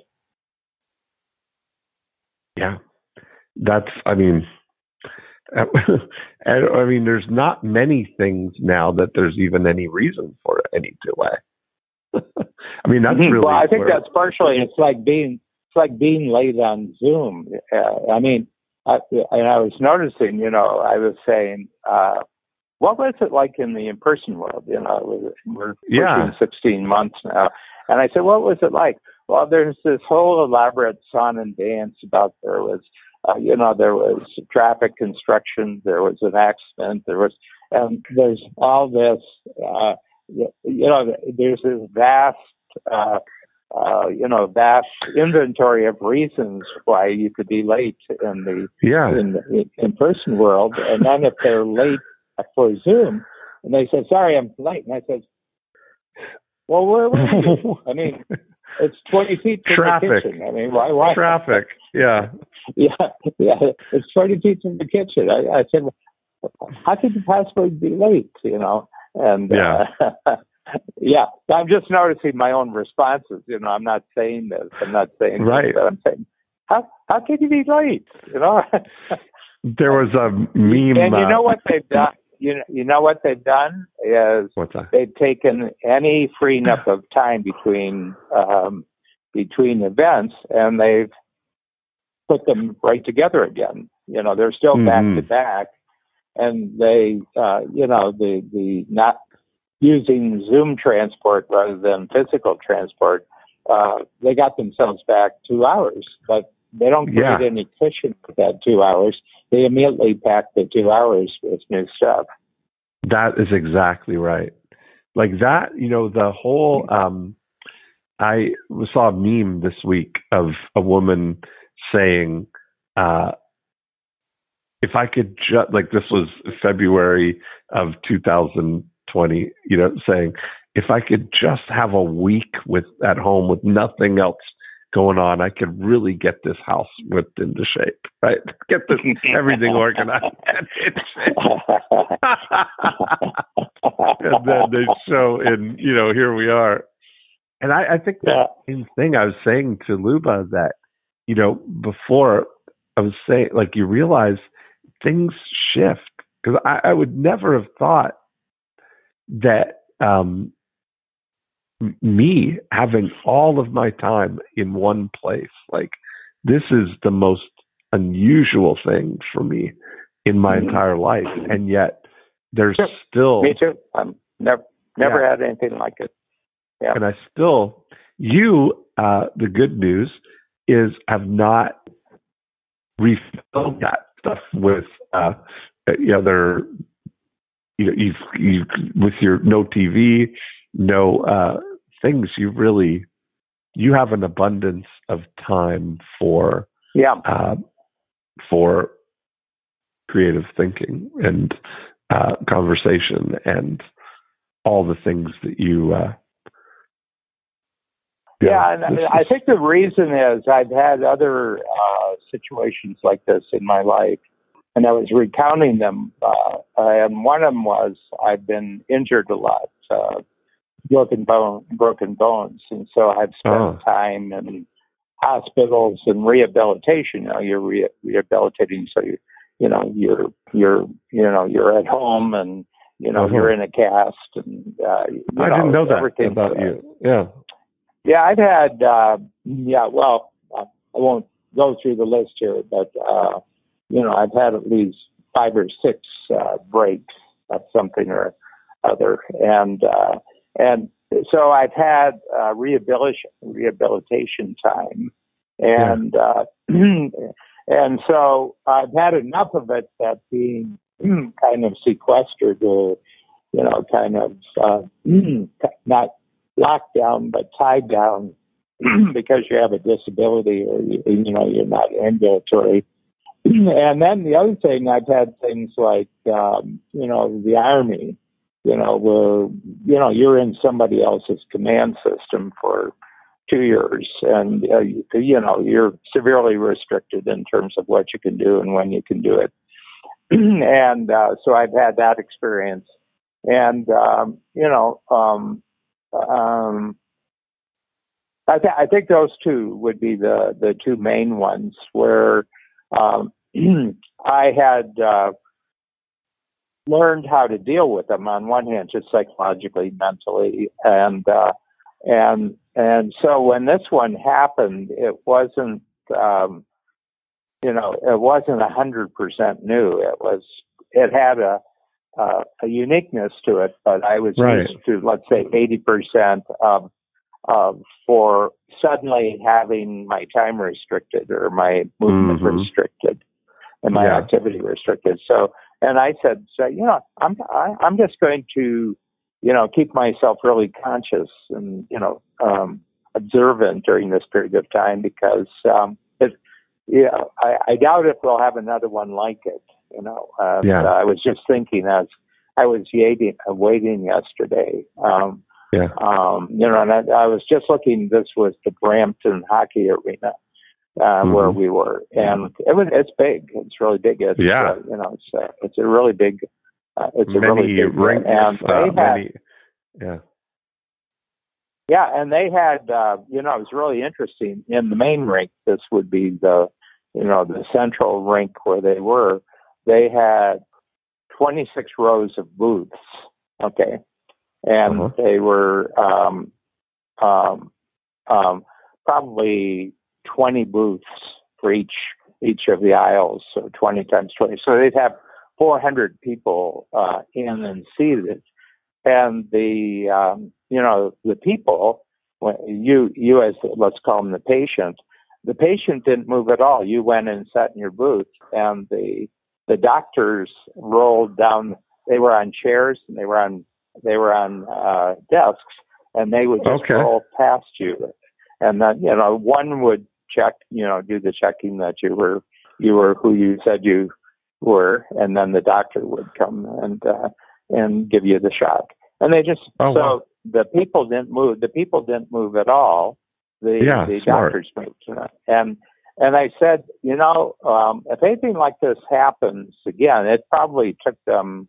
Speaker 1: Yeah. There's not many things now that there's even any reason for any delay. That's really.
Speaker 2: Well, I think that's partially. It's like being late on Zoom. I was noticing. I was saying, what was it like in the in-person world? We're pushing 16 months now, and I said, what was it like? Well, there's this whole elaborate song and dance about there was traffic construction, there was an accident, there's all this, there's this vast inventory of reasons why you could be late in the in-person world. And then if they're late for Zoom, and they said, sorry, I'm late. And I said, well, where were you? It's 20 feet from the kitchen. Why?
Speaker 1: Traffic, yeah.
Speaker 2: Yeah, it's 20 feet from the kitchen. I said, how could you possibly be late, And I'm just noticing my own responses. I'm not saying this. I'm not saying
Speaker 1: right.
Speaker 2: This, but I'm saying, how could you be late?
Speaker 1: There was a meme.
Speaker 2: And you know what they've done? You know what they've done is
Speaker 1: what's that?
Speaker 2: They've taken any freeing up of time between events and they've put them right together again. They're still back to back, and they, the not using Zoom transport rather than physical transport, they got themselves back 2 hours, but they don't create any cushion for that 2 hours. They immediately pack the 2 hours with new stuff.
Speaker 1: That is exactly right. Like that, the whole, I saw a meme this week of a woman saying, if I could just, like this was February of 2020, saying, if I could just have a week at home with nothing else going on, I could really get this house whipped into shape, right? Get everything organized. And then they show in, here we are. And I think that same thing I was saying to Luba that, before I was saying, like, you realize things shift, because I would never have thought that me having all of my time in one place, like, this is the most unusual thing for me in my entire life, and yet there's still
Speaker 2: me too. I'm never had anything like it. Yeah,
Speaker 1: and I still the good news is have not refilled that stuff with other. You've with your no TV, no things. You have an abundance of time for creative thinking and conversation and all the things that you.
Speaker 2: And I think the reason is I've had other situations like this in my life, and I was recounting them. And one of them was I've been injured a lot, broken bones, and so I've spent time in hospitals and rehabilitation. You're rehabilitating, so you're at home, and you're in a cast, and
Speaker 1: I didn't know that about you.
Speaker 2: Yeah, I've had, well, I won't go through the list here, but, I've had at least 5 or 6 breaks of something or other. And so I've had rehabilitation time. And, and so I've had enough of it that being kind of sequestered or, not locked down, but tied down because you have a disability or you're not ambulatory. And then the other thing, I've had things like the Army, where you're in somebody else's command system for 2 years, and you're severely restricted in terms of what you can do and when you can do it. And so I've had that experience, and I think those two would be the two main ones where I had learned how to deal with them. On one hand, just psychologically, mentally, and so when this one happened, it wasn't it wasn't 100% new. It had a uniqueness to it, but I was used to, let's say, 80% for suddenly having my time restricted or my movement restricted and my activity restricted. So, and I said, I'm just going to, keep myself really conscious and, observant during this period of time, because, I doubt if we'll have another one like it. I was just thinking as I was waiting yesterday, and I was just looking. This was the Brampton Hockey Arena where we were, and it's big. It's really big. It's, it's a really big. It's a really big
Speaker 1: rinks,
Speaker 2: and they had. And they had. It was really interesting. In the main rink, this would be the central rink where they were. They had 26 rows of booths. Okay. And they were probably 20 booths for each of the aisles, so 20 times 20. So they'd have 400 people in and seated. And the people, you as, let's call them the patient didn't move at all. You went and sat in your booth, and the doctors rolled down. They were on chairs, and they were on desks, and they would just roll past you. And then, one would check, do the checking that you were who you said you were, and then the doctor would come and give you the shot. And they just the people didn't move. The people didn't move at all. The doctors moved. And I said, if anything like this happens again, it probably took them,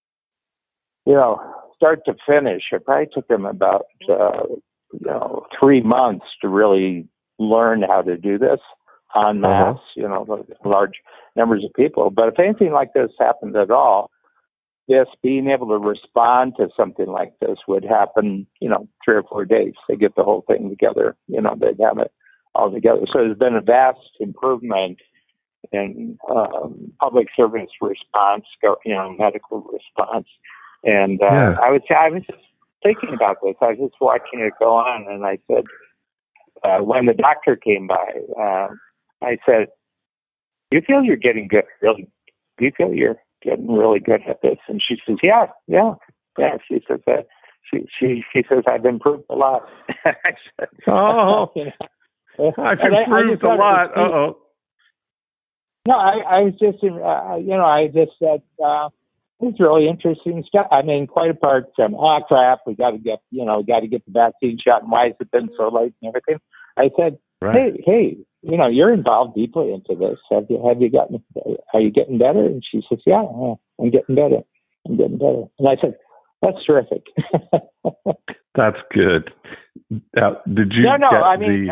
Speaker 2: start to finish. It probably took them about 3 months to really learn how to do this. en masse, large numbers of people. But if anything like this happened at all, this being able to respond to something like this would happen, 3 or 4 days. They get the whole thing together, they'd have it all together. So there's been a vast improvement in public service response, medical response. And I was just thinking about this. I was just watching it go on, and I said, when the doctor came by, I said, "Do you feel you're getting good? Really? Do you feel you're getting really good at this?" And she says, "Yeah." She says that. She says, "I've improved a lot." I said,
Speaker 1: "Oh, I've improved a lot." Uh-oh.
Speaker 2: No, I was just, I just said, it's really interesting stuff. I mean, quite apart from, crap, we got to get the vaccine shot, and why has it been so late and everything. I said, hey, you're involved deeply into this. Are you getting better? And she says, yeah, I'm getting better. And I said, that's terrific.
Speaker 1: That's good. Did you?
Speaker 2: No. I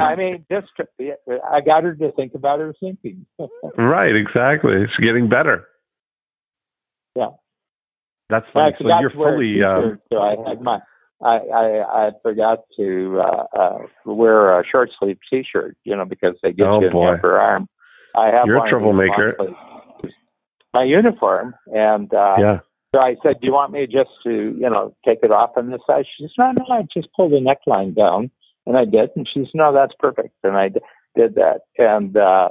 Speaker 2: got her to think about her thinking.
Speaker 1: Right. Exactly. It's getting better.
Speaker 2: Yeah.
Speaker 1: That's funny. So you're fully.
Speaker 2: So I forgot to wear a short sleeve T-shirt. Because they get you in the upper arm. I have.
Speaker 1: You're a troublemaker.
Speaker 2: My uniform, and So I said, "Do you want me just to, take it off on this side?" She says, "No, I just pull the neckline down," and I did. And she says, "No, that's perfect." And I did that, and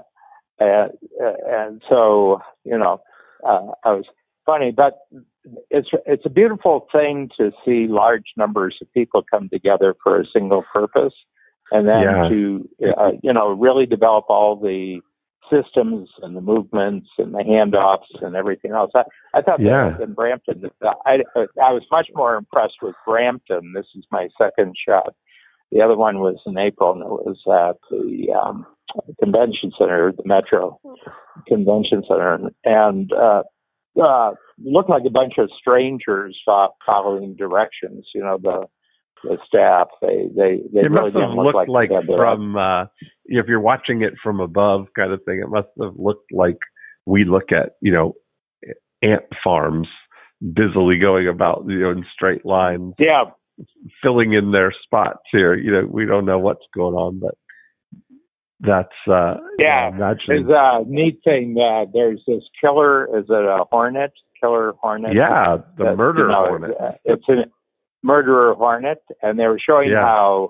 Speaker 2: so I was funny, but it's a beautiful thing to see large numbers of people come together for a single purpose, and then to really develop all the systems and the movements and the handoffs and everything else. I thought that in Brampton, I was much more impressed with Brampton. This is my second shot. The other one was in April, and it was at the convention center, the Metro Convention Center, and looked like a bunch of strangers following directions. The staff, they
Speaker 1: it
Speaker 2: really
Speaker 1: must have
Speaker 2: didn't
Speaker 1: looked
Speaker 2: look
Speaker 1: like from if you're watching it from above kind of thing, it must have looked like we look at ant farms busily going about in straight lines, filling in their spots here. We don't know what's going on, but that's
Speaker 2: It's a neat thing. There's this killer. Is it a hornet? Killer hornet?
Speaker 1: Yeah, the murder hornet.
Speaker 2: It's a murderer hornet, and they were showing how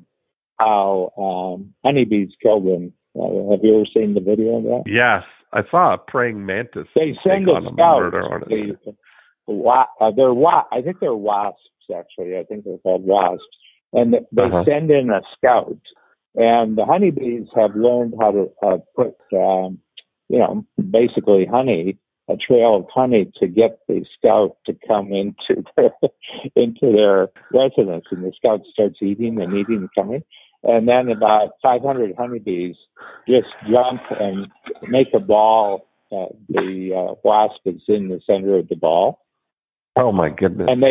Speaker 2: honeybees killed them. Have you ever seen the video of that?
Speaker 1: Yes, I saw a praying mantis.
Speaker 2: They send a scout. I think they're wasps, actually. I think they're called wasps. And they send in a scout. And the honeybees have learned how to put, basically honey, a trail of honey to get the scout to come into their residence. And the scout starts eating and coming. And then about 500 honeybees just jump and make a ball. The wasp is in the center of the ball.
Speaker 1: Oh my goodness!
Speaker 2: And they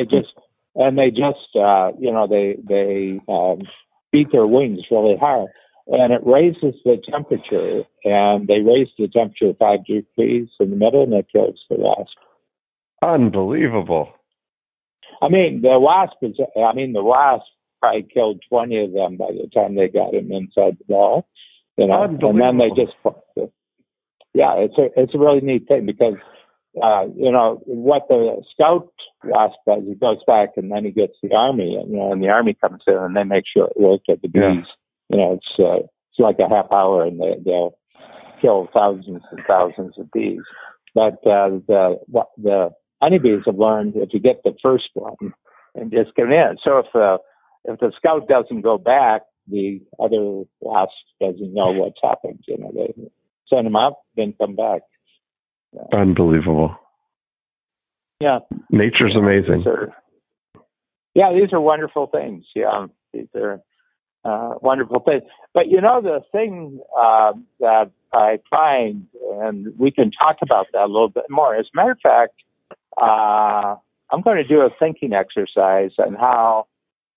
Speaker 2: beat their wings really hard, and it raises the temperature. And they raise the temperature 5 degrees in the middle, and it kills the wasp.
Speaker 1: Unbelievable!
Speaker 2: The wasp probably killed 20 of them by the time they got him inside the ball. And then they just, it's a really neat thing because, what the scout wasp does, he goes back and then he gets the army, and the army comes in and they make sure it works at the bees. It's like a half hour and they'll kill thousands and thousands of bees. But the honeybees have learned if you get the first one and just get in. So if the scout doesn't go back, the other wasp doesn't know what's happened. They send them up, then come back.
Speaker 1: Unbelievable.
Speaker 2: Yeah.
Speaker 1: Nature's amazing.
Speaker 2: These are wonderful things. Yeah, these are wonderful things. But the thing that I find, and we can talk about that a little bit more. As a matter of fact, I'm going to do a thinking exercise on how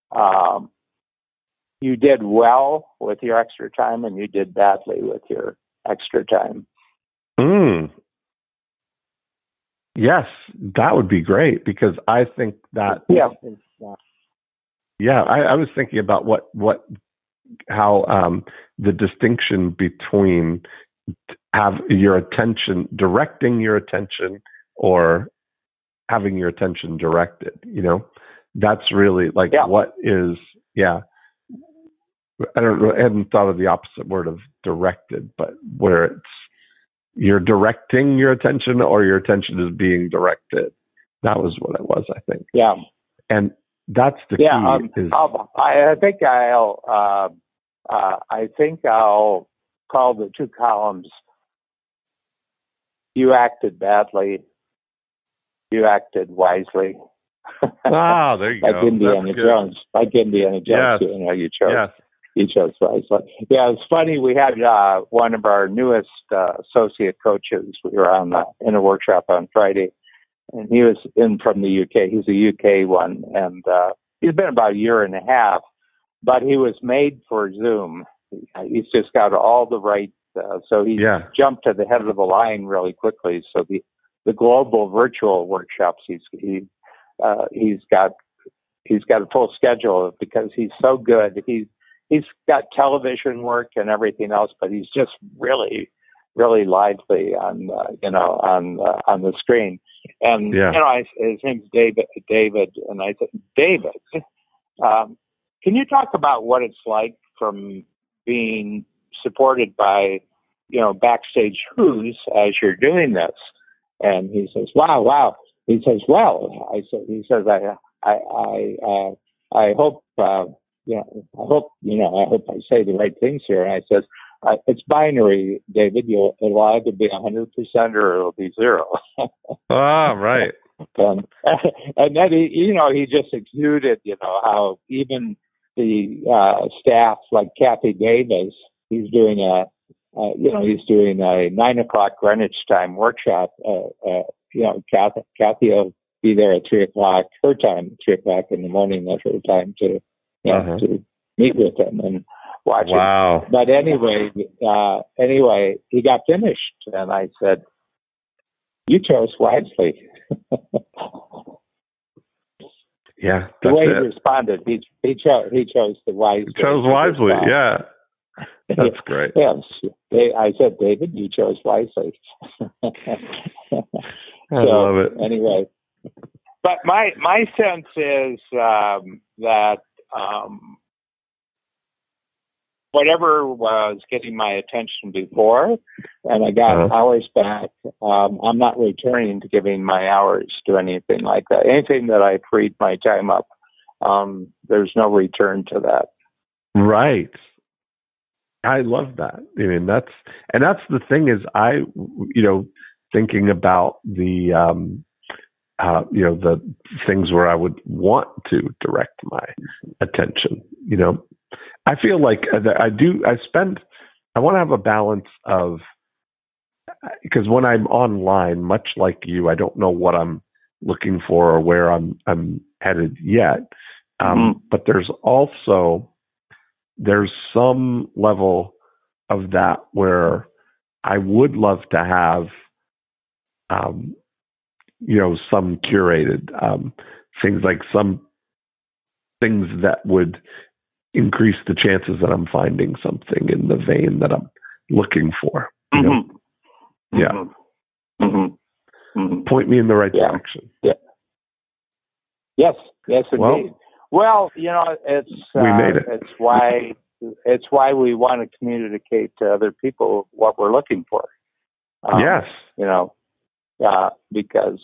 Speaker 2: you did well with your extra time and you did badly with your extra time.
Speaker 1: Yes, that would be great, because I think that.
Speaker 2: Yeah.
Speaker 1: Yeah, I was thinking about how the distinction between directing your attention or having your attention directed, that's really like what is, I hadn't thought of the opposite word of directed, but where it's you're directing your attention or your attention is being directed. That was what it was, I think.
Speaker 2: Yeah.
Speaker 1: And that's the key.
Speaker 2: I think I'll call the two columns: you acted badly, you acted wisely.
Speaker 1: There you go.
Speaker 2: Like Indiana Jones.
Speaker 1: Yes.
Speaker 2: You chose wisely. Yeah, it's funny. We had one of our newest associate coaches. We were in a workshop on Friday, and he was in from the UK. He's a UK one, and he's been about a year and a half, but he was made for Zoom. He's just got all the right, so he jumped to the head of the line really quickly. So the global virtual workshops, he's got a full schedule because he's so good. He's got television work and everything else, but he's just really, really lively on the screen. And his name's David, and I said, David, can you talk about what it's like from being supported by, Backstage Who's as you're doing this? And he says, wow. He says, well, I hope, I hope I say the right things here. And I says, it's binary, David. It'll either be 100% or it'll be 0.
Speaker 1: Right.
Speaker 2: And then he just exuded, how even the staff like Kathy Davis, he's doing a 9:00 Greenwich time workshop. Kathy will be there at 3:00 her time, 3:00 in the morning at her time to meet with him and watch him. But anyway, he got finished, and I said, "You chose wisely."
Speaker 1: Yeah,
Speaker 2: the way he responded, he chose the wise.
Speaker 1: He chose wisely. Yeah, that's great.
Speaker 2: Yes, I said, David, you chose wisely.
Speaker 1: I love it.
Speaker 2: Anyway, but my sense is that whatever was getting my attention before, and I got hours back, I'm not returning to giving my hours to anything like that. Anything that I freed my time up, there's no return to that. Right.
Speaker 1: I love that. I mean, that's the thing is thinking about the, the things where I would want to direct my attention, I feel like I want to have a balance of, because when I'm online, much like you, I don't know what I'm looking for or where I'm headed yet. But there's some level of that where I would love to have, some curated things, like some things that would increase the chances that I'm finding something in the vein that I'm looking for. Yeah. Point me in the right direction.
Speaker 2: Yeah. Yes, indeed. Well, it's
Speaker 1: we made it.
Speaker 2: It's why we want to communicate to other people what we're looking for.
Speaker 1: Yes.
Speaker 2: Because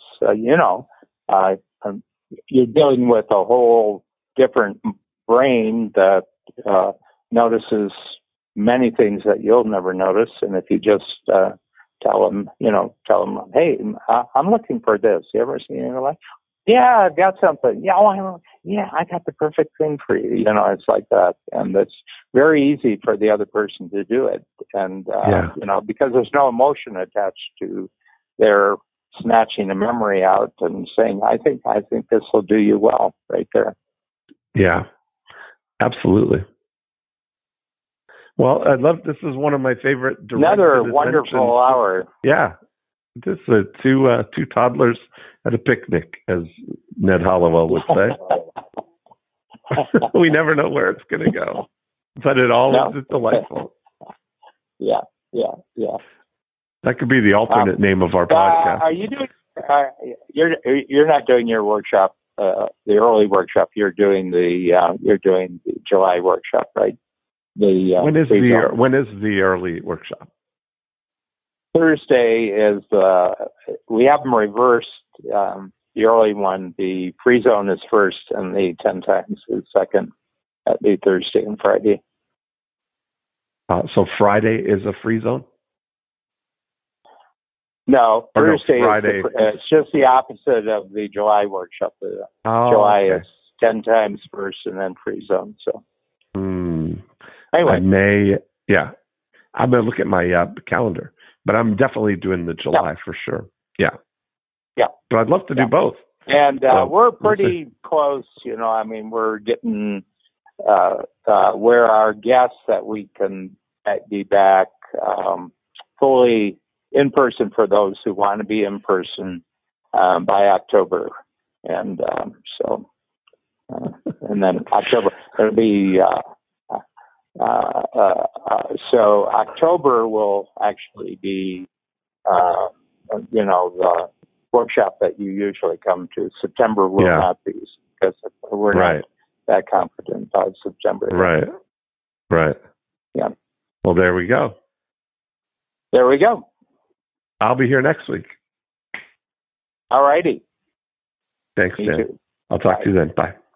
Speaker 2: you're dealing with a whole different brain that notices many things that you'll never notice, and if you just tell them, hey, I'm looking for this. You ever seen it like, yeah, I've got something. Yeah, I got the perfect thing for you. It's like that, and it's very easy for the other person to do it, and because there's no emotion attached to their snatching a memory out and saying, I think this will do you well, right there.
Speaker 1: Yeah, absolutely. Well, I love. This is one of my favorite.
Speaker 2: Another wonderful hour.
Speaker 1: Yeah, this two toddlers at a picnic, as Ned Hollowell would say. We never know where it's going to go, but it always is delightful.
Speaker 2: Yeah.
Speaker 1: That could be the alternate name of our podcast.
Speaker 2: Are you doing? You're not doing your workshop, the early workshop. You're doing the July workshop, right?
Speaker 1: When is the early workshop?
Speaker 2: Thursday is we have them reversed. The early one, the free zone is first, and the 10 times is second. At the Thursday and Friday.
Speaker 1: So Friday is a free zone?
Speaker 2: No,
Speaker 1: or
Speaker 2: Thursday.
Speaker 1: No, Friday.
Speaker 2: It's just the opposite of the July workshop. July is 10 times first, and then free zone. So.
Speaker 1: Anyway, I'm gonna look at my calendar, but I'm definitely doing the July for sure. Yeah. But I'd love to do both.
Speaker 2: And we're pretty close. I mean, we're getting where our guests that we can be back fully in person for those who want to be in person by October, and and then October it'll be. So October will actually be, the workshop that you usually come to. September will not be because we're not that confident about September.
Speaker 1: Right. Yeah. Well, there we go. I'll be here next week.
Speaker 2: All righty.
Speaker 1: Thanks, Dan. I'll talk to you then. Bye.